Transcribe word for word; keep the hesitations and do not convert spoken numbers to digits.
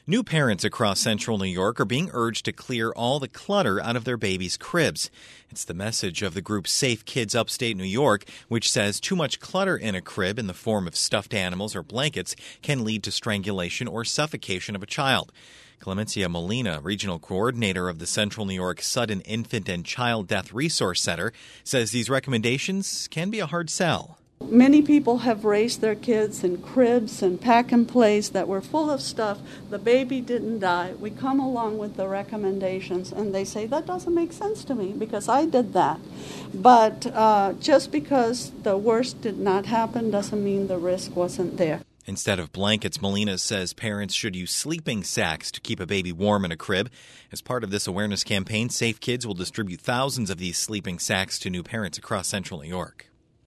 New parents across central New York are being urged to clear all the clutter out of their babies' cribs. It's the message of the group Safe Kids Upstate New York, which says too much clutter in a crib in the form of stuffed animals or blankets can lead to strangulation or suffocation of a child. Clemencia Molina, regional coordinator of the Central New York Sudden Infant and Child Death Resource Center, says these recommendations can be a hard sell. Many people have raised their kids in cribs and pack and plays that were full of stuff. The baby didn't die. We come along with the recommendations and they say, that doesn't make sense to me because I did that. But uh, just because the worst did not happen doesn't mean the risk wasn't there. Instead of blankets, Molina says parents should use sleeping sacks to keep a baby warm in a crib. As part of this awareness campaign, Safe Kids will distribute thousands of these sleeping sacks to new parents across central New York.